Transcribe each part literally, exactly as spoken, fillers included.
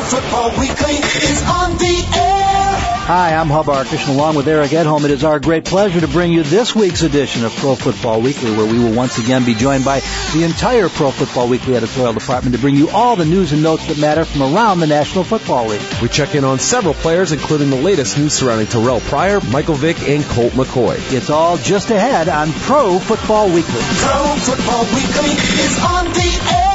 Football Weekly is on the air. Hi, I'm Hub Arkush, and along with Eric Edholm, it is our great pleasure to bring you this week's edition of Pro Football Weekly, where we will once again be joined by the entire Pro Football Weekly editorial department to bring you all the news and notes that matter from around the National Football League. We check in on several players, including the latest news surrounding Terrell Pryor, Michael Vick, and Colt McCoy. It's all just ahead on Pro Football Weekly. Pro Football Weekly is on the air.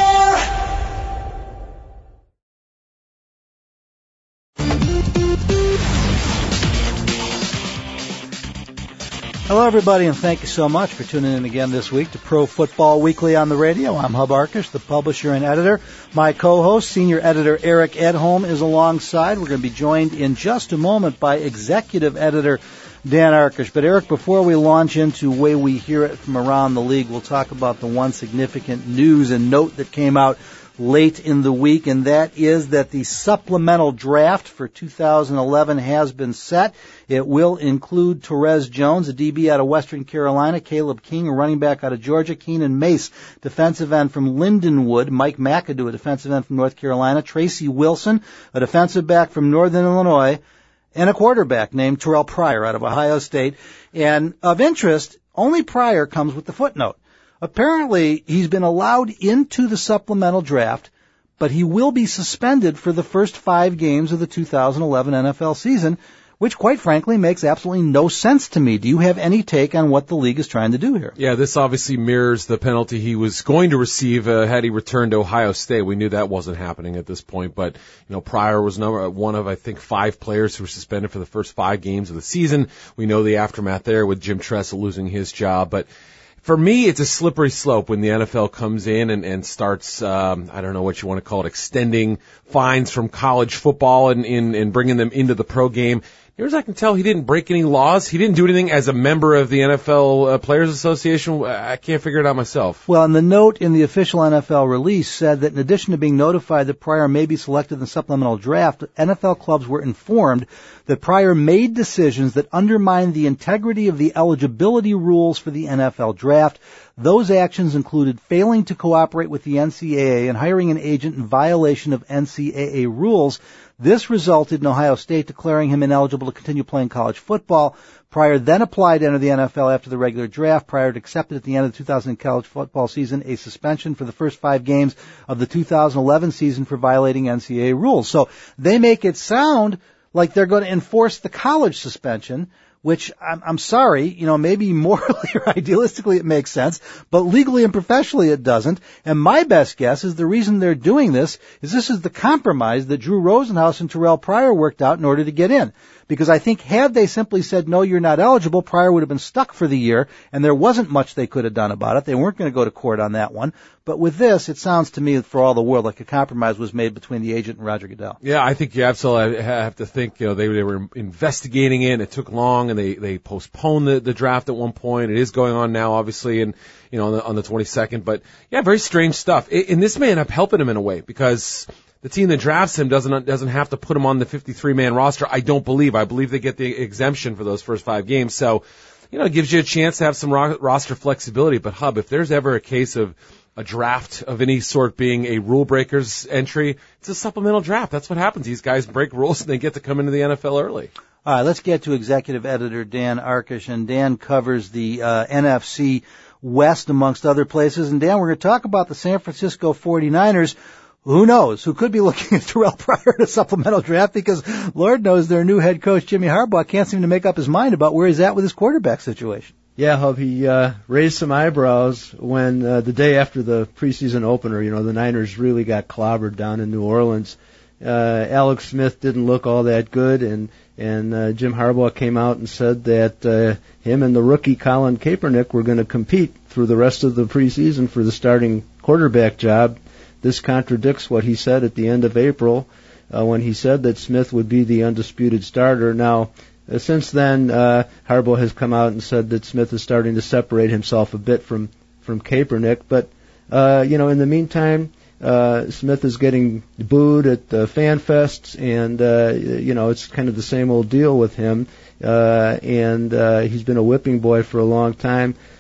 Hello, everybody, and thank you so much for tuning in again this week to Pro Football Weekly on the radio. I'm Hub Arkush, the publisher and editor. My co-host, senior editor Eric Edholm, is alongside. We're going to be joined in just a moment by executive editor Dan Arkush. But, Eric, before we launch into the way we hear it from around the league, we'll talk about the one significant news and note that came out late in the week, and that is that the supplemental draft for two thousand eleven has been set. It will include Terez Jones, a D B out of Western Carolina, Caleb King, a running back out of Georgia, Keenan Mace, defensive end from Lindenwood, Mike McAdoo, a defensive end from North Carolina, Tracy Wilson, a defensive back from Northern Illinois, and a quarterback named Terrell Pryor out of Ohio State. And of interest, only Pryor comes with the footnote. Apparently, he's been allowed into the supplemental draft, but he will be suspended for the first five games of the two thousand eleven N F L season, which, quite frankly, makes absolutely no sense to me. Do you have any take on what the league is trying to do here? Yeah, this obviously mirrors the penalty he was going to receive uh, had he returned to Ohio State. We knew that wasn't happening at this point, but, you know, Pryor was number one of, I think, five players who were suspended for the first five games of the season. We know the aftermath there with Jim Tressel losing his job, but for me, it's a slippery slope when the N F L comes in and, and starts, um, I don't know what you want to call it, extending fines from college football and, and, and bringing them into the pro game. Near as I can tell, he didn't break any laws. He didn't do anything as a member of the N F L uh, Players Association. I can't figure it out myself. Well, and the note in the official N F L release said that in addition to being notified that Pryor may be selected in the supplemental draft, N F L clubs were informed that Pryor made decisions that undermined the integrity of the eligibility rules for the N F L draft. Those actions included failing to cooperate with the N C double A and hiring an agent in violation of N C double A rules. This resulted in Ohio State declaring him ineligible to continue playing college football. Pryor then applied to enter the N F L after the regular draft. Pryor accepted at the end of the two thousand college football season a suspension for the first five games of the two thousand eleven season for violating N C double A rules. So they make it sound like they're going to enforce the college suspension, which I'm, I'm sorry, you know, maybe morally or idealistically it makes sense, but legally and professionally it doesn't. And my best guess is the reason they're doing this is this is the compromise that Drew Rosenhaus and Terrell Pryor worked out in order to get in. Because I think had they simply said, no, you're not eligible, Pryor would have been stuck for the year, and there wasn't much they could have done about it. They weren't going to go to court on that one. But with this, it sounds to me, for all the world, like a compromise was made between the agent and Roger Goodell. Yeah, I think you absolutely have to think, you know, they, they were investigating it, it took long, and they, they postponed the, the draft at one point. It is going on now, obviously, and, you know, on the, on the twenty-second. But, yeah, very strange stuff. It, and this may end up helping him in a way, because the team that drafts him doesn't doesn't have to put him on the fifty-three man roster. I don't believe. I believe they get the exemption for those first five games. So, you know, it gives you a chance to have some ro- roster flexibility. But, Hub, if there's ever a case of a draft of any sort being a rule breakers entry, it's a supplemental draft. That's what happens. These guys break rules and they get to come into the N F L early. All right, let's get to executive editor Dan Arkush. And Dan covers the uh, N F C West, amongst other places. And, Dan, we're going to talk about the San Francisco forty-niners. Who knows? Who could be looking at Terrell Pryor in a supplemental draft, because Lord knows their new head coach, Jimmy Harbaugh, can't seem to make up his mind about where he's at with his quarterback situation. Yeah, Hub, he uh, raised some eyebrows when uh, the day after the preseason opener, you know, the Niners really got clobbered down in New Orleans. Uh, Alex Smith didn't look all that good, and, and uh, Jim Harbaugh came out and said that uh, him and the rookie Colin Kaepernick were going to compete through the rest of the preseason for the starting quarterback job. This contradicts what he said at the end of April uh, when he said that Smith would be the undisputed starter. Now, uh, since then, uh, Harbaugh has come out and said that Smith is starting to separate himself a bit from, from Kaepernick. But, uh, you know, in the meantime, uh, Smith is getting booed at the fan fests, and, uh, you know, it's kind of the same old deal with him. Uh, and uh, he's been a whipping boy for a long time.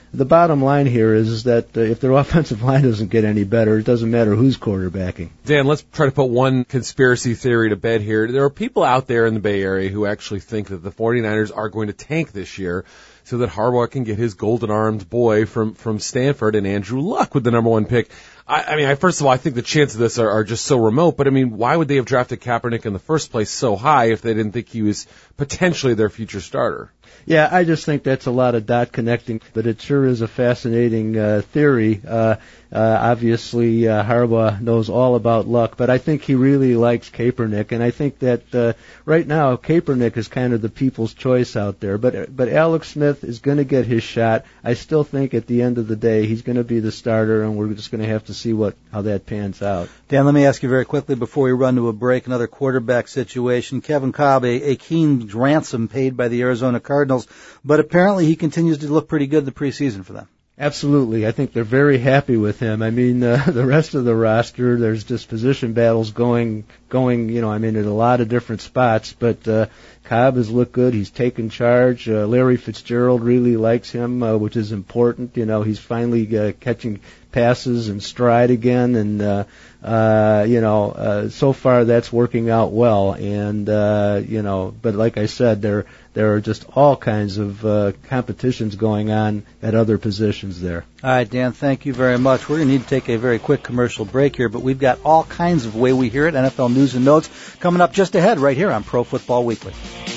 the bottom line here is, is that uh, if their offensive line doesn't get any better, it doesn't matter who's quarterbacking. Dan, let's try to put one conspiracy theory to bed here. There are people out there in the Bay Area who actually think that the 49ers are going to tank this year so that Harbaugh can get his golden-armed boy from, from Stanford and Andrew Luck with the number one pick. I, I mean, I, first of all, I think the chances of this are, are just so remote, but I mean, why would they have drafted Kaepernick in the first place so high if they didn't think he was potentially their future starter? Yeah, I just think that's a lot of dot connecting, but it sure is a fascinating uh, theory. Uh, uh, obviously, uh, Harbaugh knows all about Luck, but I think he really likes Kaepernick, and I think that uh, right now Kaepernick is kind of the people's choice out there. But but Alex Smith is going to get his shot. I still think at the end of the day he's going to be the starter, and we're just going to have to see what how that pans out. Dan, let me ask you very quickly before we run to a break, another quarterback situation. Kevin Kolb, a, a keen ransom paid by the Arizona Cardinals, but apparently he continues to look pretty good in the preseason for them. Absolutely. I think they're very happy with him. I mean, uh, the rest of the roster, there's just position battles going, going, you know, I mean, in a lot of different spots, but uh, Cobb has looked good. He's taken charge. Uh, Larry Fitzgerald really likes him, uh, which is important. You know, he's finally uh, catching passes in stride again, and uh, uh, you know, uh, so far that's working out well. And uh, you know, but like I said, there there are just all kinds of uh, competitions going on at other positions there. All right, Dan, thank you very much. We're going to need to take a very quick commercial break here, but we've got all kinds of way we hear it, N F L news and notes coming up just ahead right here on Pro Football Weekly.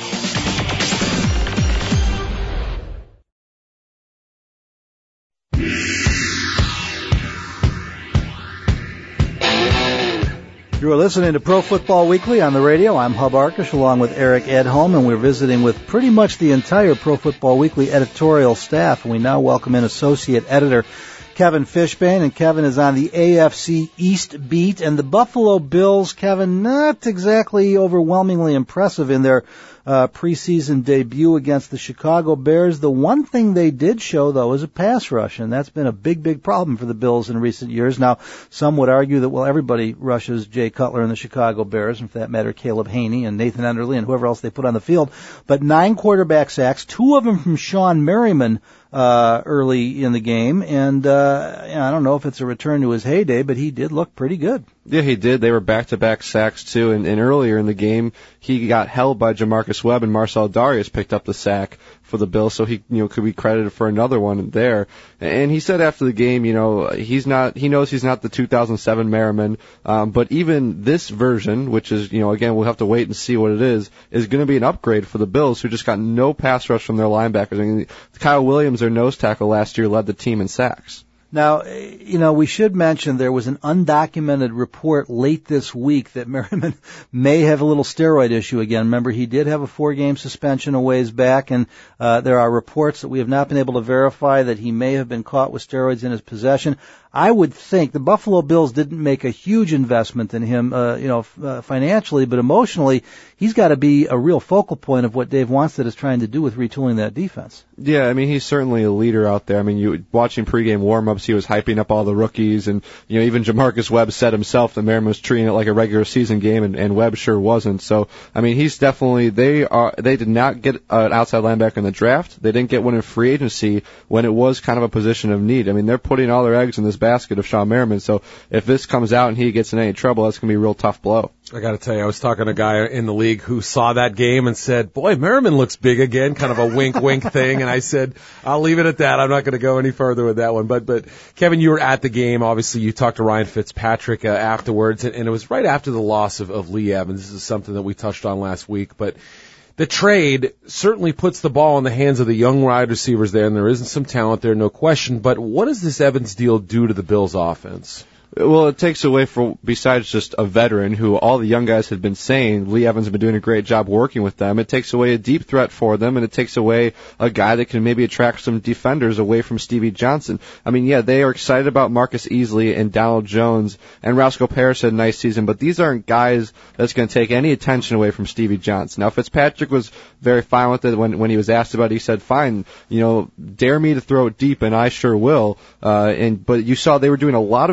You are listening to Pro Football Weekly on the radio. I'm Hub Arkush along with Eric Edholm, and we're visiting with pretty much the entire Pro Football Weekly editorial staff. And we now welcome in Associate Editor Kevin Fishbane, and Kevin is on the A F C East beat. And the Buffalo Bills, Kevin, not exactly overwhelmingly impressive in their uh, preseason debut against the Chicago Bears. The one thing they did show, though, is a pass rush, and that's been a big, big problem for the Bills in recent years. Now, some would argue that, well, everybody rushes Jay Cutler and the Chicago Bears, and for that matter, Caleb Haney and Nathan Enderle and whoever else they put on the field. But nine quarterback sacks, two of them from Sean Merriman, Uh, early in the game, and uh, I don't know if it's a return to his heyday, but he did look pretty good. Yeah, he did. They were back-to-back sacks, too, and, and earlier in the game, he got held by Jamarcus Webb, and Marcel Darius picked up the sack for the Bills, so he, you know, could be credited for another one there. And he said after the game, you know, he's not, he knows he's not the two thousand seven Merriman, um, but even this version, which is, you know, again, we'll have to wait and see what it is, is going to be an upgrade for the Bills, who just got no pass rush from their linebackers. I mean, Kyle Williams, their nose tackle last year, led the team in sacks. Now, you know, we should mention there was an undocumented report late this week that Merriman may have a little steroid issue again. Remember, he did have a four-game suspension a ways back, and uh, there are reports that we have not been able to verify that he may have been caught with steroids in his possession. I would think the Buffalo Bills didn't make a huge investment in him, uh, you know, f- uh, financially, but emotionally, he's got to be a real focal point of what Dave Wanstead is trying to do with retooling that defense. Yeah, I mean, he's certainly a leader out there. I mean, you watching pregame warm-ups, he was hyping up all the rookies, and, you know, even Jamarcus Webb said himself that Merriman was treating it like a regular season game, and, and Webb sure wasn't. So, I mean, he's definitely, they are, they did not get an outside linebacker in the draft. They didn't get one in free agency when it was kind of a position of need. I mean, they're putting all their eggs in this basket of Sean Merriman, so if this comes out and he gets in any trouble, that's going to be a real tough blow. I got to tell you, I was talking to a guy in the league who saw that game and said, boy, Merriman looks big again, kind of a wink-wink thing, and I said, I'll leave it at that. I'm not going to go any further with that one. But, but Kevin, you were at the game. Obviously, you talked to Ryan Fitzpatrick uh, afterwards, and, and it was right after the loss of, of Lee Evans. This is something that we touched on last week, but the trade certainly puts the ball in the hands of the young wide receivers there, and there isn't some talent there, no question. But what does this Evans deal do to the Bills' offense? Well, it takes away from, besides just a veteran who all the young guys had been saying, Lee Evans has been doing a great job working with them. It takes away a deep threat for them, and it takes away a guy that can maybe attract some defenders away from Stevie Johnson. I mean, yeah, they are excited about Marcus Easley and Donald Jones, and Roscoe Parrish had a nice season, but these aren't guys that's going to take any attention away from Stevie Johnson. Now, Fitzpatrick was very fine with it when, when he was asked about it. He said, fine, you know, dare me to throw it deep, and I sure will. Uh, and, but you saw they were doing a lot of very quick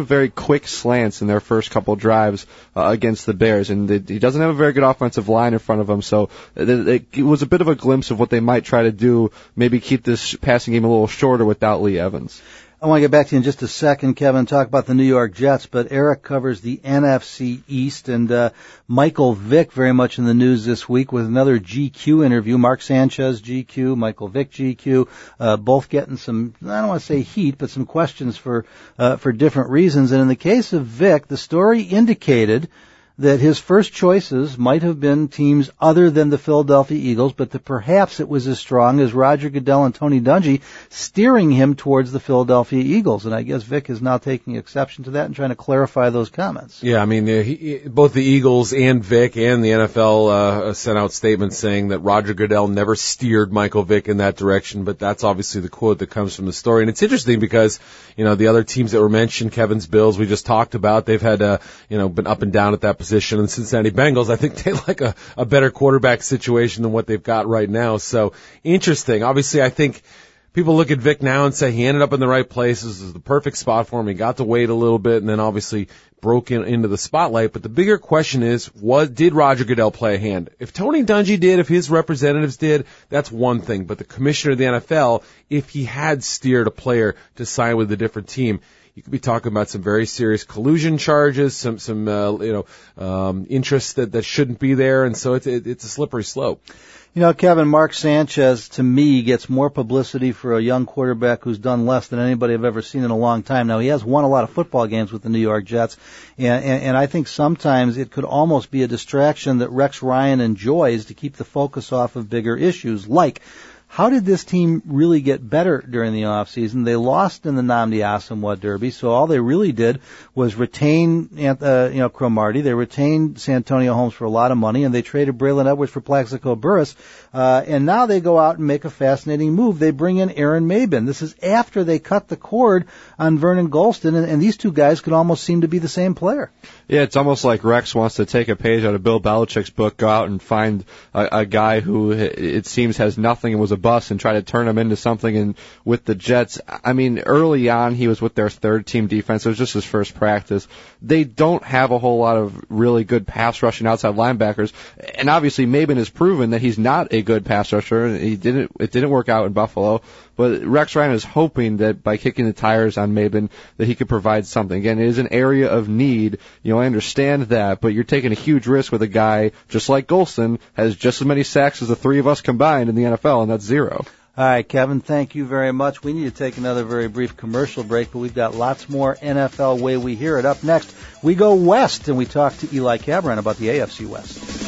quick slants in their first couple drives uh, against the Bears, and they, he doesn't have a very good offensive line in front of him, so it, it, it was a bit of a glimpse of what they might try to do, maybe keep this passing game a little shorter without Lee Evans. I want to get back to you in just a second, Kevin, talk about the New York Jets, but Eric covers the N F C East, and uh, Michael Vick very much in the news this week with another G Q interview. Mark Sanchez, G Q, Michael Vick, G Q, uh, both getting some, I don't want to say heat, but some questions for uh, for different reasons. And in the case of Vick, the story indicated that his first choices might have been teams other than the Philadelphia Eagles, but that perhaps it was as strong as Roger Goodell and Tony Dungy steering him towards the Philadelphia Eagles. And I guess Vic is now taking exception to that and trying to clarify those comments. Yeah, I mean, uh, he, both the Eagles and Vic and the N F L uh, sent out statements saying that Roger Goodell never steered Michael Vick in that direction, but that's obviously the quote that comes from the story. And it's interesting because, you know, the other teams that were mentioned, Kevin's Bills, we just talked about, they've had, uh, you know, been up and down at that position. And the Cincinnati Bengals, I think they like a, a better quarterback situation than what they've got right now. So interesting. Obviously, I think people look at Vic now and say he ended up in the right place. This is the perfect spot for him. He got to wait a little bit and then obviously broke in, into the spotlight. But the bigger question is, was, did Roger Goodell play a hand? If Tony Dungy did, if his representatives did, that's one thing. But the commissioner of the N F L, if he had steered a player to sign with a different team, you could be talking about some very serious collusion charges, some some uh, you know um, interests that, that shouldn't be there, and so it's it, it's a slippery slope. You know, Kevin, Mark Sanchez, to me, gets more publicity for a young quarterback who's done less than anybody I've ever seen in a long time. Now, he has won a lot of football games with the New York Jets, and, and, and I think sometimes it could almost be a distraction that Rex Ryan enjoys to keep the focus off of bigger issues, like how did this team really get better during the offseason? They lost in the Nnamdi Asomugha Derby, so all they really did was retain, uh, you know, Cromartie. They retained Santonio Holmes for a lot of money, and they traded Braylon Edwards for Plaxico Burress. Uh, and now they go out and make a fascinating move. They bring in Aaron Mabin. This is after they cut the cord on Vernon Gholston, and, and these two guys could almost seem to be the same player. Yeah, it's almost like Rex wants to take a page out of Bill Belichick's book, go out and find a, a guy who it seems has nothing and was a bust and try to turn him into something. And with the Jets, I mean, early on he was with their third team defense. It was just his first practice. They don't have a whole lot of really good pass rushing outside linebackers. And obviously Mabin has proven that he's not a good pass rusher. He didn't, it didn't work out in Buffalo. But Rex Ryan is hoping that by kicking the tires on Mabin that he could provide something. Again, it is an area of need. You know, I understand that, but you're taking a huge risk with a guy just like Gholston, has just as many sacks as the three of us combined in the N F L, and that's zero. All right, Kevin, thank you very much. We need to take another very brief commercial break, but we've got lots more N F L way we hear it. Up next, we go west, and we talk to Eli Cabran about the A F C West.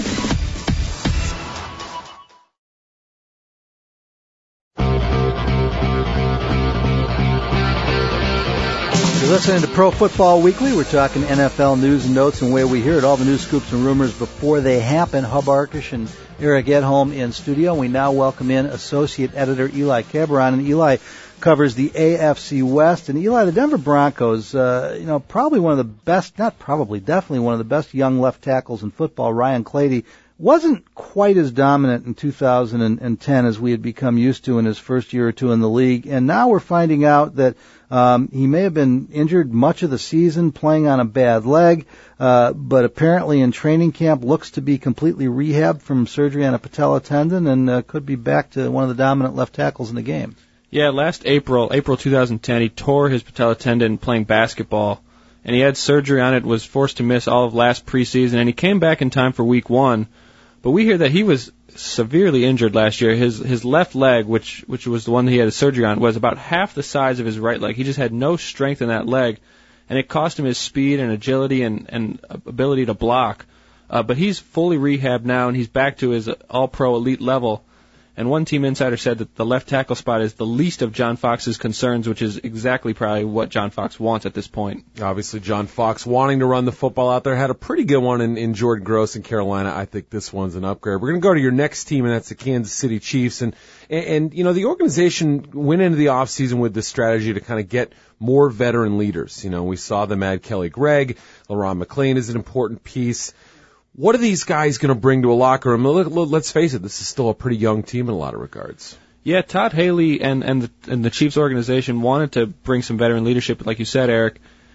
You're listening to Pro Football Weekly. We're talking N F L news and notes and where we hear it, all the news, scoops, and rumors before they happen. Hub Arkush and Eric Edholm in studio. We now welcome in Associate Editor Eli Cabran, and Eli covers the A F C West. And Eli, the Denver Broncos, uh, you know, probably one of the best, not probably, definitely one of the best young left tackles in football. Ryan Clady wasn't quite as dominant in two thousand ten as we had become used to in his first year or two in the league. And now we're finding out that Um, he may have been injured much of the season, playing on a bad leg, uh, but apparently in training camp looks to be completely rehabbed from surgery on a patella tendon and uh, could be back to one of the dominant left tackles in the game. Yeah, last April, April twenty ten, he tore his patella tendon playing basketball, and he had surgery on it, was forced to miss all of last preseason, and he came back in time for week one. But we hear that he was severely injured last year. His his left leg, which which was the one that he had a surgery on, was about half the size of his right leg. He just had no strength in that leg, and it cost him his speed and agility and, and ability to block. Uh, but he's fully rehabbed now, and he's back to his all-pro elite level. And one team insider said that the left tackle spot is the least of John Fox's concerns, which is exactly probably what John Fox wants at this point. Obviously, John Fox wanting to run the football out there, had a pretty good one in, in Jordan Gross in Carolina. I think this one's an upgrade. We're going to go to your next team, and that's the Kansas City Chiefs. And, and, and you know, the organization went into the offseason with this strategy to kind of get more veteran leaders. You know, we saw them add Kelly Gregg. LaRon McClain is an important piece. What are these guys going to bring to a locker room? Let's face it, this is still a pretty young team in a lot of regards. Yeah, Todd Haley and and the, and the Chiefs organization wanted to bring some veteran leadership, like you said, Eric.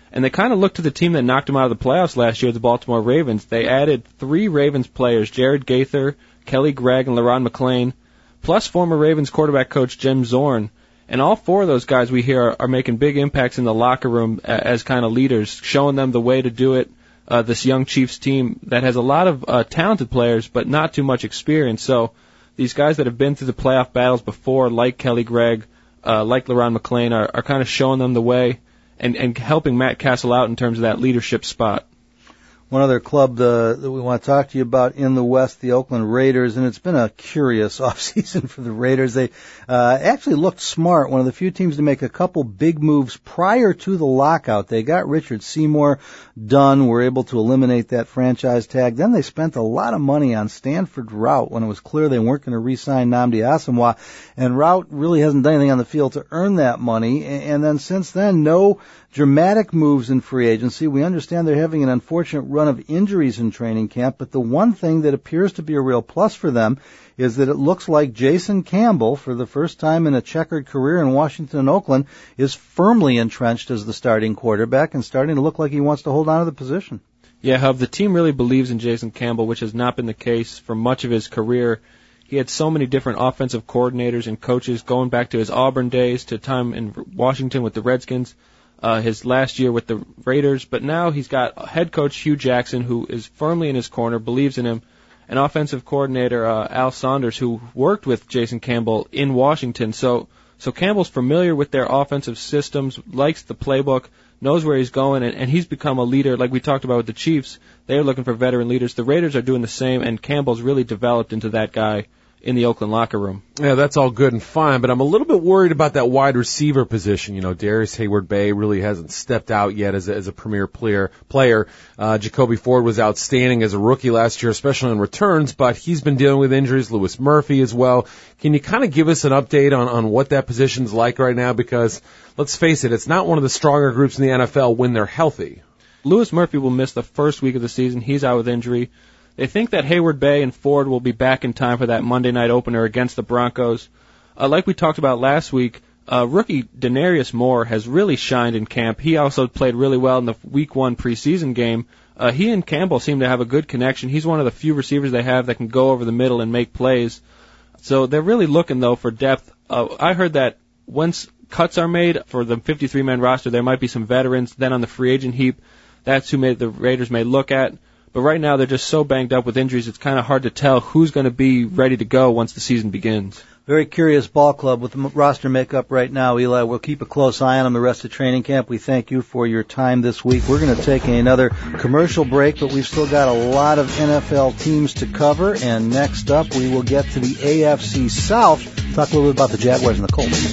And they kind of look to the team that knocked them out of the playoffs last year, the Baltimore Ravens. They added three Ravens players, Jared Gaither, Kelly Gregg, and LaRon McClain, plus former Ravens quarterback coach Jim Zorn. And all four of those guys we hear are, are making big impacts in the locker room as, as kind of leaders, showing them the way to do it. Uh, this young Chiefs team that has a lot of uh, talented players, but not too much experience. So these guys that have been through the playoff battles before, like Kelly Gregg, uh, like LaRon McClain, are, are kind of showing them the way and, and helping Matt Castle out in terms of that leadership spot. One other club uh, that we want to talk to you about in the West, the Oakland Raiders, and it's been a curious offseason for the Raiders. They uh, actually looked smart, one of the few teams to make a couple big moves prior to the lockout. They got Richard Seymour done, were able to eliminate that franchise tag. Then they spent a lot of money on Stanford Routt when it was clear they weren't going to re-sign Nnamdi Asomugha, and Routt really hasn't done anything on the field to earn that money. And then since then, no dramatic moves in free agency. We understand they're having an unfortunate run of injuries in training camp, but the one thing that appears to be a real plus for them is that it looks like Jason Campbell, for the first time in a checkered career in Washington and Oakland, is firmly entrenched as the starting quarterback and starting to look like he wants to hold on to the position. Yeah, Hub, the team really believes in Jason Campbell, which has not been the case for much of his career. He had so many different offensive coordinators and coaches going back to his Auburn days, to time in Washington with the Redskins, uh, his last year with the Raiders, but now he's got head coach Hugh Jackson, who is firmly in his corner, believes in him, and offensive coordinator uh, Al Saunders, who worked with Jason Campbell in Washington. So, so Campbell's familiar with their offensive systems, likes the playbook, knows where he's going, and, and he's become a leader. Like we talked about with the Chiefs, they're looking for veteran leaders. The Raiders are doing the same, and Campbell's really developed into that guy in the Oakland locker room. Yeah, that's all good and fine, but I'm a little bit worried about that wide receiver position. You know, Darius Hayward-Bay really hasn't stepped out yet as a, as a premier player. player. Uh, Jacoby Ford was outstanding as a rookie last year, especially on returns, but he's been dealing with injuries. Lewis Murphy as well. Can you kind of give us an update on, on what that position's like right now? Because, let's face it, it's not one of the stronger groups in the N F L when they're healthy. Lewis Murphy will miss the first week of the season. He's out with injury. They think that Hayward-Bay and Ford will be back in time for that Monday night opener against the Broncos. Uh, like we talked about last week, uh, rookie Denarius Moore has really shined in camp. He also played really well in the week one preseason game. Uh, he and Campbell seem to have a good connection. He's one of the few receivers they have that can go over the middle and make plays. So they're really looking, though, for depth. Uh, I heard that once cuts are made for the fifty-three man roster, there might be some veterans. Then on the free agent heap, that's who may, the Raiders may look at. But right now, they're just so banged up with injuries, it's kind of hard to tell who's going to be ready to go once the season begins. Very curious ball club with the roster makeup right now, Eli. We'll keep a close eye on them the rest of training camp. We thank you for your time this week. We're going to take another commercial break, but we've still got a lot of N F L teams to cover. And next up, we will get to the A F C South. Talk a little bit about the Jaguars and the Colts.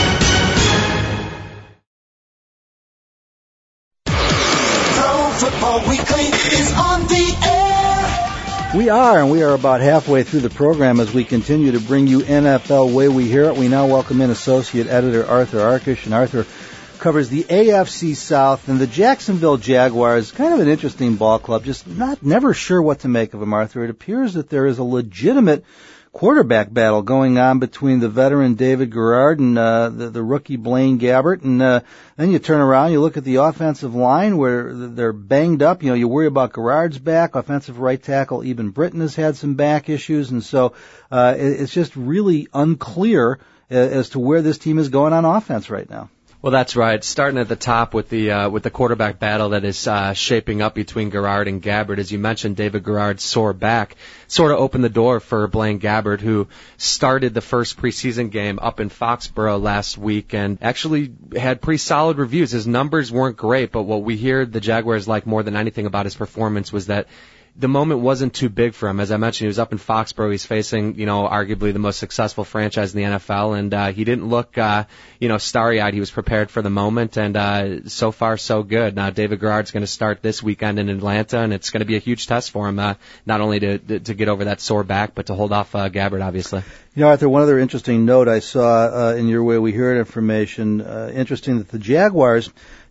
Football Weekly is on the air. We are, and we are about halfway through the program as we continue to bring you N F L way we hear it. We now welcome in Associate Editor Arthur Arkish, and Arthur covers the A F C South, and the Jacksonville Jaguars, kind of an interesting ball club, just not never sure what to make of them, Arthur. It appears that there is a legitimate quarterback battle going on between the veteran David Garrard and uh, the, the rookie Blaine Gabbert. And uh, then you turn around, you look at the offensive line where they're banged up. You know, you worry about Garrard's back. Offensive right tackle Eben Britton has had some back issues. And so uh, it, it's just really unclear as to where this team is going on offense right now. Well, that's right. Starting at the top with the uh, with the quarterback battle that is uh, shaping up between Garrard and Gabbert. As you mentioned, David Garrard's sore back sort of opened the door for Blaine Gabbert, who started the first preseason game up in Foxborough last week and actually had pretty solid reviews. His numbers weren't great, but what we hear the Jaguars like more than anything about his performance was that the moment wasn't too big for him. As I mentioned, he was up in Foxborough. He's facing, you know, arguably the most successful franchise in the N F L, and uh, he didn't look, uh, you know, starry-eyed. He was prepared for the moment, and uh, so far, so good. Now, David Garrard's going to start this weekend in Atlanta, and it's going to be a huge test for him, uh, not only to to get over that sore back, but to hold off uh, Gabbert, obviously. You know, Arthur, one other interesting note I saw uh, in your Way We Hear It information, uh, interesting that the Jaguars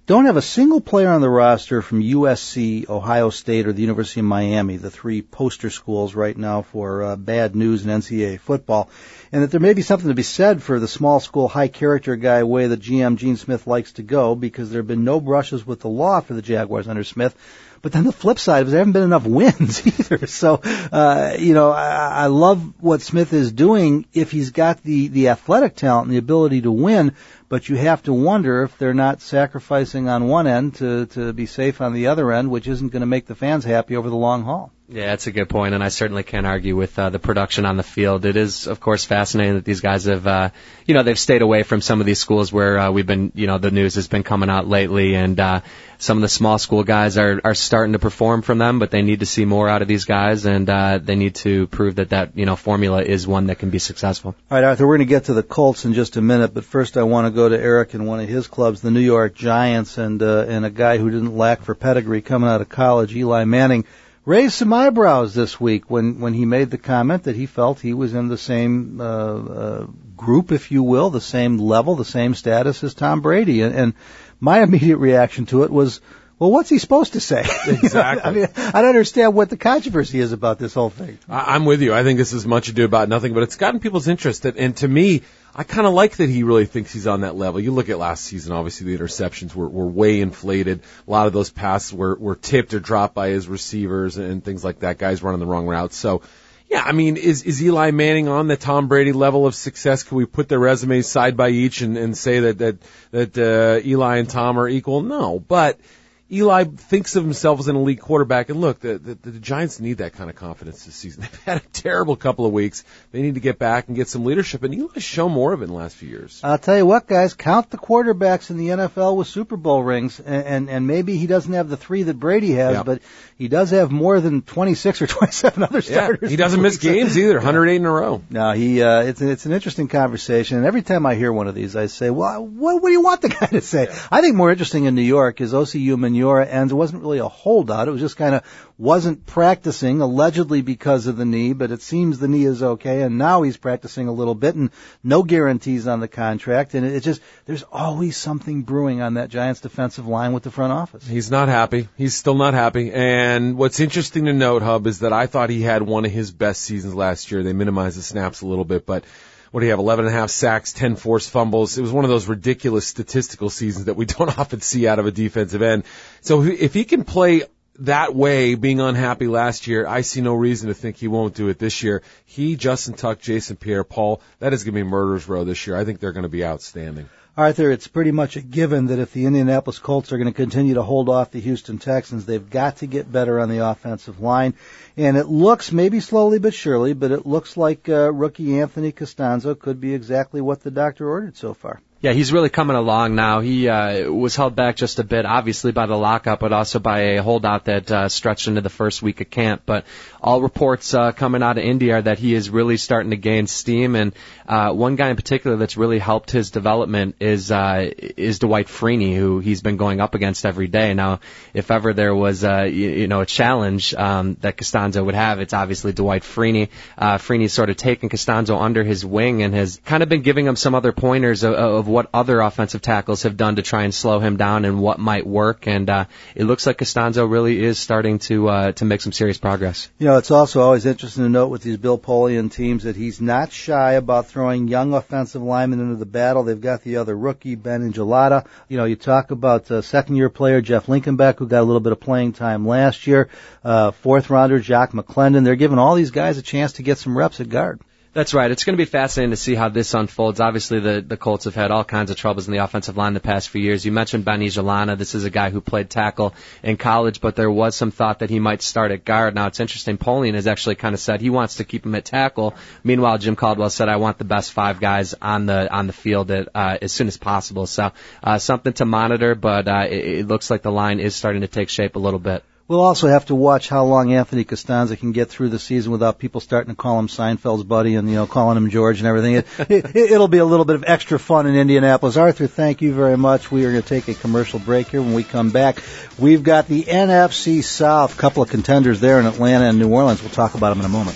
don't have a single player on the roster from U S C, Ohio State, or the University of Miami, the three poster schools right now for uh, bad news in N C double A football, and that there may be something to be said for the small school, high-character guy way that G M Gene Smith likes to go, because there have been no brushes with the law for the Jaguars under Smith. But then the flip side is there haven't been enough wins either. So, uh, you know, I, I love what Smith is doing if he's got the, the athletic talent and the ability to win, but you have to wonder if they're not sacrificing on one end to, to be safe on the other end, which isn't going to make the fans happy over the long haul. Yeah, that's a good point, and I certainly can't argue with uh, the production on the field. It is, of course, fascinating that these guys have, uh, you know, they've stayed away from some of these schools where uh, we've been, you know, the news has been coming out lately, and uh, some of the small school guys are, are starting to perform from them, but they need to see more out of these guys, and uh, they need to prove that that, you know, formula is one that can be successful. All right, Arthur, we're going to get to the Colts in just a minute, but first I want to go to Eric and one of his clubs, the New York Giants, and uh, and a guy who didn't lack for pedigree coming out of college, Eli Manning, raised some eyebrows this week when, when he made the comment that he felt he was in the same uh, uh, group, if you will, the same level, the same status as Tom Brady. And, and my immediate reaction to it was, well, what's he supposed to say? Exactly. I mean, I don't understand what the controversy is about this whole thing. I, I'm with you. I think this is much ado about nothing, but it's gotten people's interest. And, and to me, I kind of like that he really thinks he's on that level. You look at last season, obviously the interceptions were, were way inflated. A lot of those passes were, were tipped or dropped by his receivers and things like that, guys running the wrong routes. So, yeah, I mean, is, is Eli Manning on the Tom Brady level of success? Can we put their resumes side by each and, and say that, that, that uh, Eli and Tom are equal? No, but Eli thinks of himself as an elite quarterback, and look, the, the, the Giants need that kind of confidence this season. They've had a terrible couple of weeks. They need to get back and get some leadership, and Eli's shown more of it in the last few years. I'll tell you what, guys, count the quarterbacks in the N F L with Super Bowl rings, and, and, and maybe he doesn't have the three that Brady has, yeah. but he does have more than twenty-six or twenty-seven other starters. Yeah, he doesn't miss games either, one hundred eight in a row. No, he, uh, it's, it's an interesting conversation, and every time I hear one of these, I say, well, what, what do you want the guy to say? Yeah. I think more interesting in New York is O C Umenyiora, and it wasn't really a holdout. It was just kind of wasn't practicing, allegedly because of the knee, but it seems the knee is okay, and now he's practicing a little bit, and no guarantees on the contract, and it's just, there's always something brewing on that Giants defensive line with the front office. He's not happy. He's still not happy, and what's interesting to note, Hub, is that I thought he had one of his best seasons last year. They minimized the snaps a little bit, but what do you have, eleven and a half sacks, ten forced fumbles. It was one of those ridiculous statistical seasons that we don't often see out of a defensive end. So if he can play that way, being unhappy last year, I see no reason to think he won't do it this year. He, Justin Tuck, Jason Pierre-Paul, that is going to be murderer's row this year. I think they're going to be outstanding. Arthur, it's pretty much a given that if the Indianapolis Colts are going to continue to hold off the Houston Texans, they've got to get better on the offensive line. And it looks, maybe slowly but surely, but it looks like uh, rookie Anthony Costanzo could be exactly what the doctor ordered so far. Yeah, he's really coming along now. He uh, was held back just a bit, obviously by the lockout, but also by a holdout that uh, stretched into the first week of camp. But all reports uh, coming out of Indy are that he is really starting to gain steam. And uh, one guy in particular that's really helped his development is uh, is Dwight Freeney, who he's been going up against every day. Now, if ever there was uh, you, you know a challenge um, that Costanzo would have, it's obviously Dwight Freeney. Uh, Freeney's sort of taken Costanzo under his wing and has kind of been giving him some other pointers of, of what other offensive tackles have done to try and slow him down and what might work. And uh, it looks like Costanzo really is starting to uh, to make some serious progress. You know, it's also always interesting to note with these Bill Polian teams that he's not shy about throwing young offensive linemen into the battle. They've got the other rookie, Ben Engelada. You know, you talk about uh, second-year player Jeff Linkenbeck, who got a little bit of playing time last year. Uh, fourth-rounder Jacques McClendon. They're giving all these guys a chance to get some reps at guard. That's right. It's going to be fascinating to see how this unfolds. Obviously, the, the Colts have had all kinds of troubles in the offensive line the past few years. You mentioned Ben Engelada. This is a guy who played tackle in college, but there was some thought that he might start at guard. Now, it's interesting. Polian has actually kind of said he wants to keep him at tackle. Meanwhile, Jim Caldwell said, I want the best five guys on the on the field at, uh, as soon as possible. So uh, something to monitor, but uh, it, it looks like the line is starting to take shape a little bit. We'll also have to watch how long Anthony Costanza can get through the season without people starting to call him Seinfeld's buddy and, you know, calling him George and everything. It, it, it'll be a little bit of extra fun in Indianapolis. Arthur, thank you very much. We are going to take a commercial break here. When we come back, we've got the N F C South, a couple of contenders there in Atlanta and New Orleans. We'll talk about them in a moment.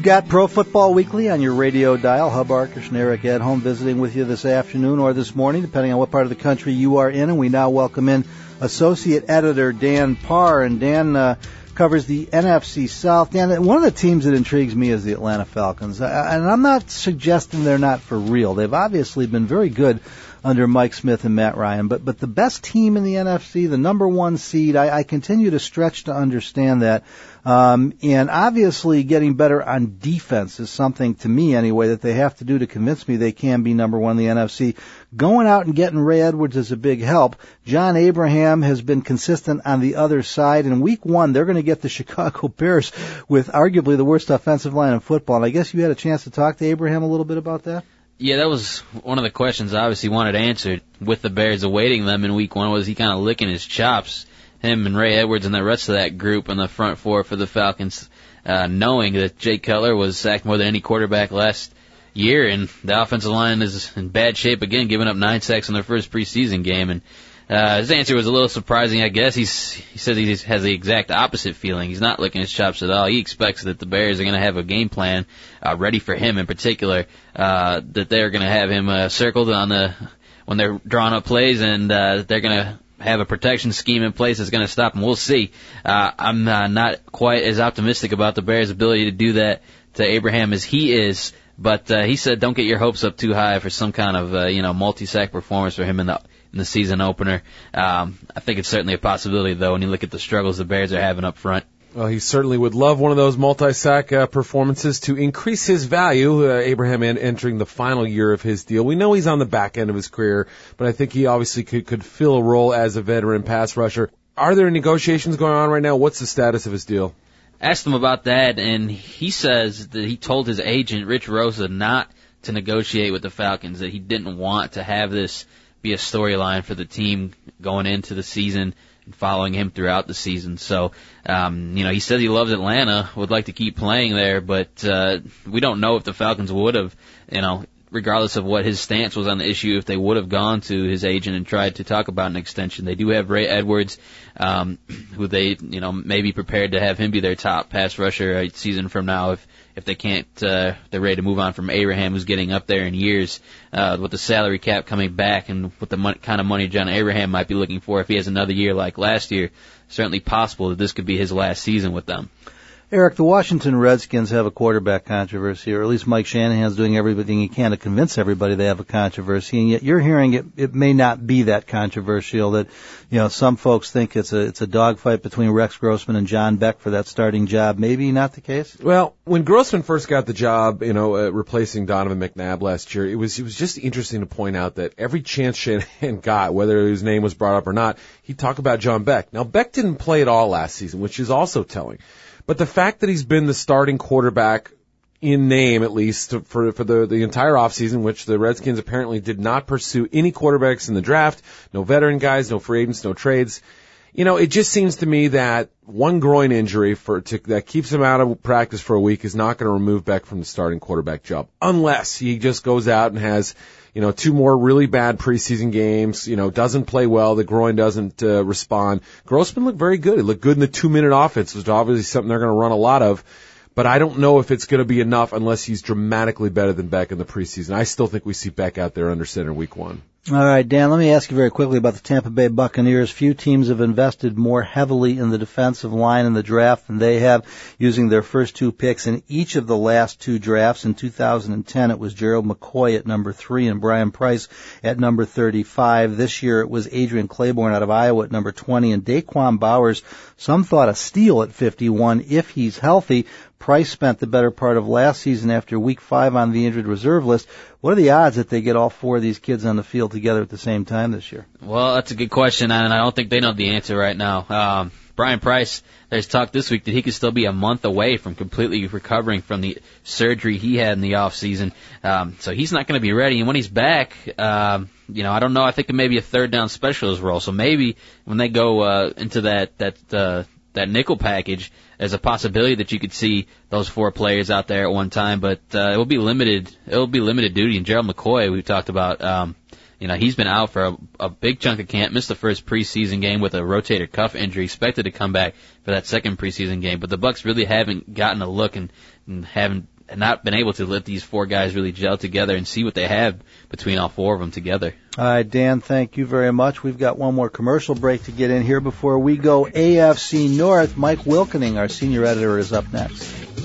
You've got Pro Football Weekly on your radio dial. Hub Arkush and Eric Edholm visiting with you this afternoon or this morning, depending on what part of the country you are in. And we now welcome in Associate Editor Dan Parr. And Dan uh, covers the N F C South. Dan, one of the teams that intrigues me is the Atlanta Falcons. And I'm not suggesting they're not for real. They've obviously been very good under Mike Smith and Matt Ryan. But but the best team in the N F C, the number one seed, I, I continue to stretch to understand that. Um, and obviously getting better on defense is something, to me anyway, that they have to do to convince me they can be number one in the N F C. Going out and getting Ray Edwards is a big help. John Abraham has been consistent on the other side. In week one, they're going to get the Chicago Bears with arguably the worst offensive line in football. And I guess you had a chance to talk to Abraham a little bit about that? Yeah, that was one of the questions I obviously wanted answered with the Bears awaiting them in week one. Was he kind of licking his chops, him and Ray Edwards and the rest of that group in the front four for the Falcons, uh, knowing that Jay Cutler was sacked more than any quarterback last year, and the offensive line is in bad shape again, giving up nine sacks in their first preseason game. And uh, his answer was a little surprising, I guess. He's, he says he has the exact opposite feeling. He's not licking his chops at all. He expects that the Bears are going to have a game plan uh, ready for him in particular, uh, that they're going to have him uh, circled on the when they're drawing up plays, and uh, they're going to have a protection scheme in place that's going to stop him. We'll see. Uh, I'm uh, not quite as optimistic about the Bears' ability to do that to Abraham as he is, but uh, he said don't get your hopes up too high for some kind of uh, you know multi-sack performance for him in the in the season opener. Um, I think it's certainly a possibility, though, when you look at the struggles the Bears are having up front. Well, he certainly would love one of those multi-sack uh, performances to increase his value. Uh, Abraham en- entering the final year of his deal. We know he's on the back end of his career, but I think he obviously could, could fill a role as a veteran pass rusher. Are there negotiations going on right now? What's the status of his deal? Asked him about that, and he says that he told his agent, Rich Rosa, not to negotiate with the Falcons, that he didn't want to have this be a storyline for the team going into the season and following him throughout the season. So, um, you know, he says he loves Atlanta, would like to keep playing there, but uh, we don't know if the Falcons would have, you know, regardless of what his stance was on the issue, if they would have gone to his agent and tried to talk about an extension. They do have Ray Edwards, um, who they, you know, may be prepared to have him be their top pass rusher a season from now if if they can't, uh, they're ready to move on from Abraham, who's getting up there in years, uh, with the salary cap coming back and with the mon- kind of money John Abraham might be looking for if he has another year like last year. Certainly possible that this could be his last season with them. Eric, the Washington Redskins have a quarterback controversy, or at least Mike Shanahan's doing everything he can to convince everybody they have a controversy, and yet you're hearing it, it may not be that controversial, that, you know, some folks think it's a, it's a dogfight between Rex Grossman and John Beck for that starting job. Maybe not the case? Well, when Grossman first got the job, you know, uh, replacing Donovan McNabb last year, it was, it was just interesting to point out that every chance Shanahan got, whether his name was brought up or not, he'd talk about John Beck. Now, Beck didn't play at all last season, which is also telling. But the fact that he's been the starting quarterback in name, at least, for for the, the entire offseason, which the Redskins apparently did not pursue any quarterbacks in the draft, no veteran guys, no free agents, no trades. You know, it just seems to me that one groin injury for to, that keeps him out of practice for a week is not going to remove Beck from the starting quarterback job, unless he just goes out and has, you know, two more really bad preseason games, you know, doesn't play well, the groin doesn't uh, respond. Grossman looked very good. He looked good in the two-minute offense, which is obviously something they're going to run a lot of. But I don't know if it's going to be enough unless he's dramatically better than Beck in the preseason. I still think we see Beck out there under center week one. All right, Dan, let me ask you very quickly about the Tampa Bay Buccaneers. Few teams have invested more heavily in the defensive line in the draft than they have, using their first two picks in each of the last two drafts. In two thousand ten, it was Gerald McCoy at number three and Brian Price at number thirty-five. This year, it was Adrian Claiborne out of Iowa at number twenty, and Daquan Bowers, some thought a steal at fifty-one if he's healthy. Price spent the better part of last season after week five on the injured reserve list. What are the odds that they get all four of these kids on the field together at the same time this year? Well, that's a good question, and I don't think they know the answer right now. Um, Brian Price, there's talk this week that he could still be a month away from completely recovering from the surgery he had in the off season. Um, so he's not going to be ready. And when he's back, um, you know, I don't know. I think it may be a third down specialist role. So maybe when they go uh, into that that uh, that nickel package, there's a possibility that you could see those four players out there at one time. But uh, it will be limited. It will be limited duty. And Gerald McCoy, we've talked about. Um, You know, he's been out for a, a big chunk of camp, missed the first preseason game with a rotator cuff injury, expected to come back for that second preseason game. But the Bucs really haven't gotten a look and and haven't not been able to let these four guys really gel together and see what they have between all four of them together. All right, Dan, thank you very much. We've got one more commercial break to get in here before we go A F C North. Mike Wilkening, our senior editor, is up next.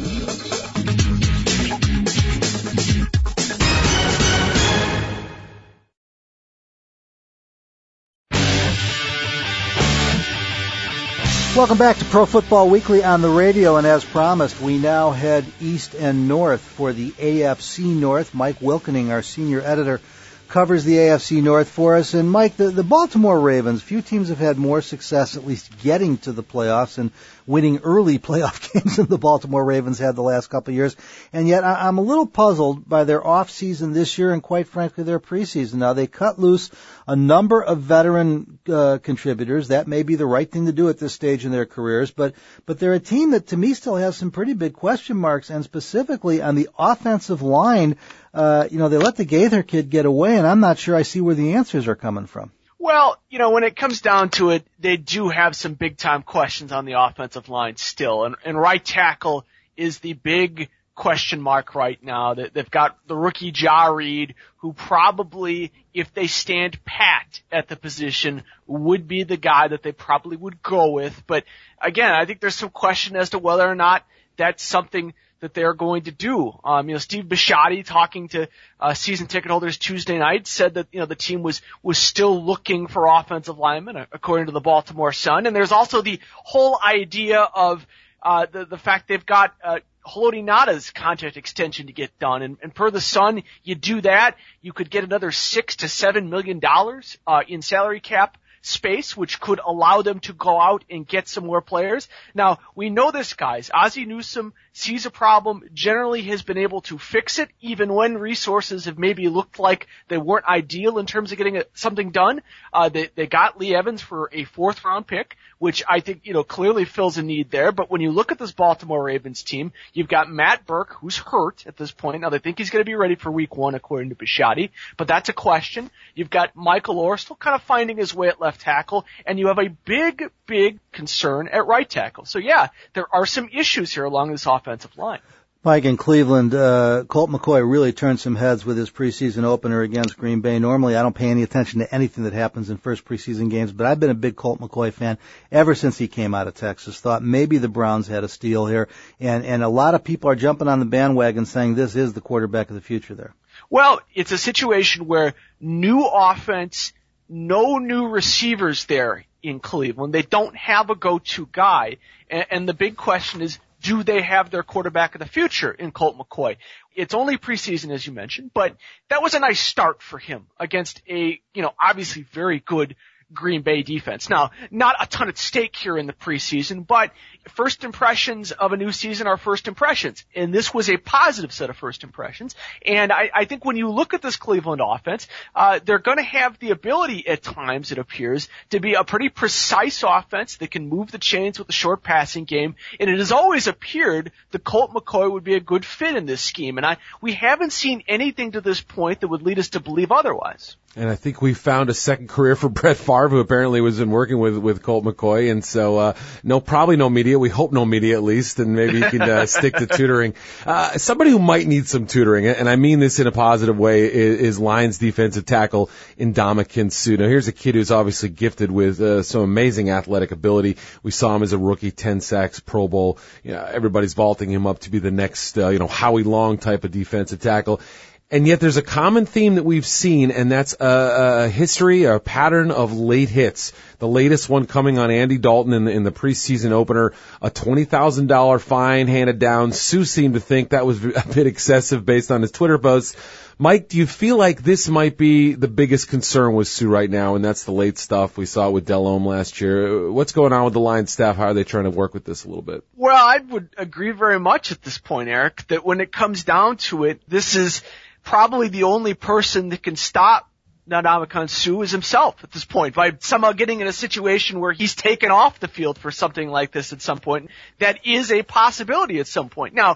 Welcome back to Pro Football Weekly on the radio, and as promised, we now head east and north for the A F C North. Mike Wilkening, our senior editor, covers the A F C North for us. And Mike, the, the Baltimore Ravens, few teams have had more success at least getting to the playoffs and winning early playoff games than the Baltimore Ravens had the last couple of years. And yet I, I'm a little puzzled by their off-season this year and, quite frankly, their preseason. Now, they cut loose a number of veteran uh, contributors. That may be the right thing to do at this stage in their careers, but but they're a team that, to me, still has some pretty big question marks, and specifically on the offensive line. Uh, you know, they let the Gaither kid get away, and I'm not sure I see where the answers are coming from. Well, you know, when it comes down to it, they do have some big-time questions on the offensive line still, and, and right tackle is the big question mark right now. They've got the rookie Ja Reed, who probably, if they stand pat at the position, would be the guy that they probably would go with. But again, I think there's some question as to whether or not that's something that they're going to do. Um, you know, Steve Bisciotti, talking to uh, season ticket holders Tuesday night, said that, you know, the team was was still looking for offensive linemen, according to the Baltimore Sun. And there's also the whole idea of uh, the the fact they've got uh, Haloti Ngata's contract extension to get done, and, and per the Sun, you do that, you could get another six to seven million dollars uh, in salary cap space, which could allow them to go out and get some more players. Now, we know this, guys. Ozzie Newsome sees a problem, generally has been able to fix it, even when resources have maybe looked like they weren't ideal in terms of getting a, something done. Uh, they, they got Lee Evans for a fourth round pick, which I think, you know, clearly fills a need there. But when you look at this Baltimore Ravens team, you've got Matt Burke, who's hurt at this point. Now, they think he's going to be ready for week one, according to Bisciotti, but that's a question. You've got Michael Orr still kind of finding his way at left tackle, and you have a big, big concern at right tackle. So, yeah, there are some issues here along this offensive line. Mike, in Cleveland, uh, Colt McCoy really turned some heads with his preseason opener against Green Bay. Normally, I don't pay any attention to anything that happens in first preseason games, but I've been a big Colt McCoy fan ever since he came out of Texas. Thought maybe the Browns had a steal here, and, and a lot of people are jumping on the bandwagon saying this is the quarterback of the future there. Well, it's a situation where new offense, no new receivers there in Cleveland. They don't have a go-to guy. And, and the big question is, do they have their quarterback of the future in Colt McCoy? It's only preseason, as you mentioned, but that was a nice start for him against a, you know, obviously very good Green Bay defense. Now, not a ton at stake here in the preseason, but first impressions of a new season are first impressions. And this was a positive set of first impressions. And I, I think when you look at this Cleveland offense, uh, they're going to have the ability at times, it appears, to be a pretty precise offense that can move the chains with a short passing game. And it has always appeared that Colt McCoy would be a good fit in this scheme. And I, we haven't seen anything to this point that would lead us to believe otherwise. And I think we found a second career for Brett Favre, who apparently was in working with, with Colt McCoy. And so, uh, no, probably no media. We hope no media at least, and maybe he can uh, stick to tutoring. Uh, somebody who might need some tutoring, and I mean this in a positive way, is, is Lions defensive tackle Ndamukong Suh. Now, here's a kid who's obviously gifted with uh, some amazing athletic ability. We saw him as a rookie, ten sacks, Pro Bowl. You know, everybody's vaulting him up to be the next, uh, you know, Howie Long type of defensive tackle. And yet there's a common theme that we've seen, and that's a, a history, a pattern of late hits. The latest one coming on Andy Dalton in the, in the preseason opener, a twenty thousand dollars fine handed down. Suh seemed to think that was a bit excessive based on his Twitter posts. Mike, do you feel like this might be the biggest concern with Suh right now, and that's the late stuff? We saw it with Delhomme last year. What's going on with the Lions staff? How are they trying to work with this a little bit? Well, I would agree very much at this point, Eric, that when it comes down to it, this is probably the only person that can stop Ndamukong Suh is himself at this point, by somehow getting in a situation where he's taken off the field for something like this at some point. That is a possibility at some point. Now,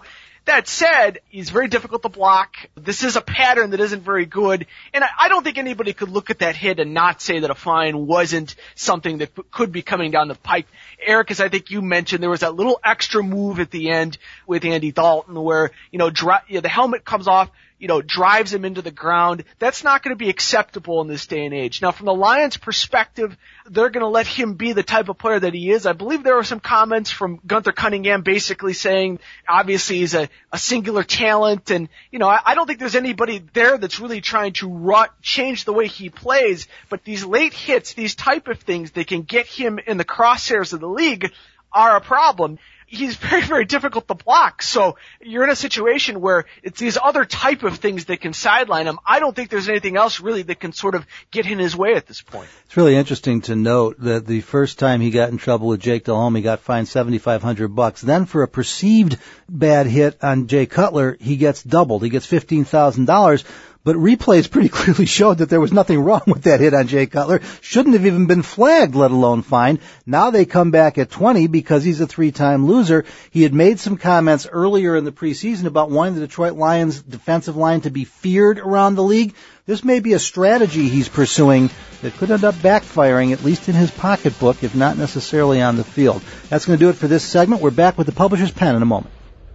That said, he's very difficult to block. This is a pattern that isn't very good. And I, I don't think anybody could look at that hit and not say that a fine wasn't something that could be coming down the pike. Eric, as I think you mentioned, there was that little extra move at the end with Andy Dalton where, you know, dri- you know the helmet comes off, you know, drives him into the ground. That's not going to be acceptable in this day and age. Now, from the Lions' perspective, they're going to let him be the type of player that he is. I believe there were some comments from Gunther Cunningham basically saying, obviously, he's a, a singular talent. And, you know, I, I don't think there's anybody there that's really trying to rot, change the way he plays. But these late hits, these type of things that can get him in the crosshairs of the league are a problem. He's very, very difficult to block. So you're in a situation where it's these other type of things that can sideline him. I don't think there's anything else really that can sort of get in his way at this point. It's really interesting to note that the first time he got in trouble with Jake Delhomme, he got fined seventy-five hundred bucks. Then for a perceived bad hit on Jay Cutler, he gets doubled. He gets fifteen thousand dollars. But replays pretty clearly showed that there was nothing wrong with that hit on Jay Cutler. Shouldn't have even been flagged, let alone fined. Now they come back at twenty because he's a three-time loser. He had made some comments earlier in the preseason about wanting the Detroit Lions defensive line to be feared around the league. This may be a strategy he's pursuing that could end up backfiring, at least in his pocketbook, if not necessarily on the field. That's going to do it for this segment. We're back with the Publisher's Pen in a moment.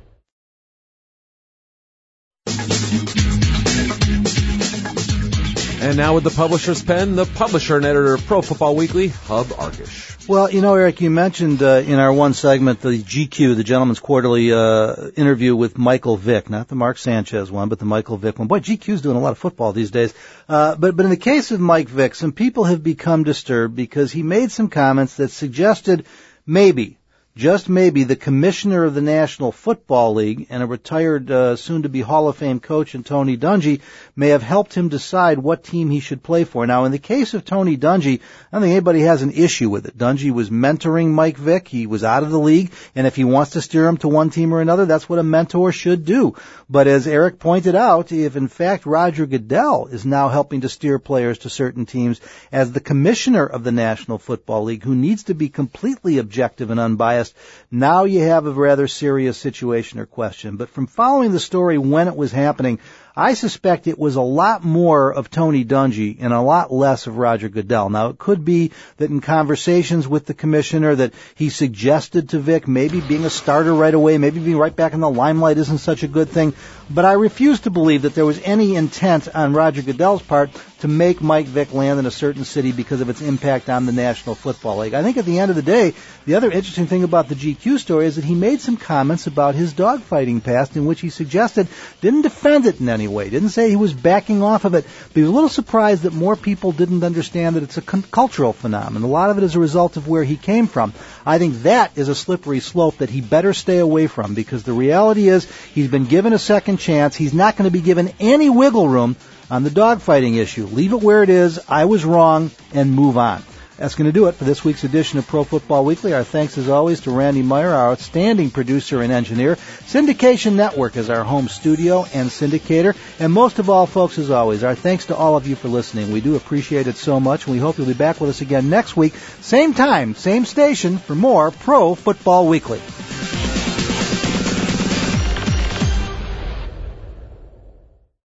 And now with the Publisher's Pen, the publisher and editor of Pro Football Weekly, Hub Arkush. Well, you know, Eric, you mentioned uh, in our one segment the G Q, the Gentleman's Quarterly uh, interview with Michael Vick, not the Mark Sanchez one, but the Michael Vick one. Boy, G Q's doing a lot of football these days. Uh, but, but in the case of Mike Vick, some people have become disturbed because he made some comments that suggested maybe, just maybe, the commissioner of the National Football League and a retired, uh, soon-to-be Hall of Fame coach in Tony Dungy may have helped him decide what team he should play for. Now, in the case of Tony Dungy, I don't think anybody has an issue with it. Dungy was mentoring Mike Vick. He was out of the league, and if he wants to steer him to one team or another, that's what a mentor should do. But as Eric pointed out, if in fact Roger Goodell is now helping to steer players to certain teams as the commissioner of the National Football League, who needs to be completely objective and unbiased, now you have a rather serious situation or question. But from following the story when it was happening, I suspect it was a lot more of Tony Dungy and a lot less of Roger Goodell. Now, it could be that in conversations with the commissioner that he suggested to Vic maybe being a starter right away, maybe being right back in the limelight isn't such a good thing. But I refuse to believe that there was any intent on Roger Goodell's part to make Mike Vick land in a certain city because of its impact on the National Football League. I think at the end of the day, the other interesting thing about the G Q story is that he made some comments about his dogfighting past in which he suggested, didn't defend it in any way, didn't say he was backing off of it, but he was a little surprised that more people didn't understand that it's a con- cultural phenomenon. A lot of it is a result of where he came from. I think that is a slippery slope that he better stay away from, because the reality is he's been given a second chance. He's not going to be given any wiggle room on the dogfighting issue. Leave it where it is. I was wrong, and move on. That's going to do it for this week's edition of Pro Football Weekly. Our thanks, as always, to Randy Meyer, our outstanding producer and engineer. Syndication Network is our home studio and syndicator. And most of all, folks, as always, our thanks to all of you for listening. We do appreciate it so much, and we hope you'll be back with us again next week. Same time, same station, for more Pro Football Weekly.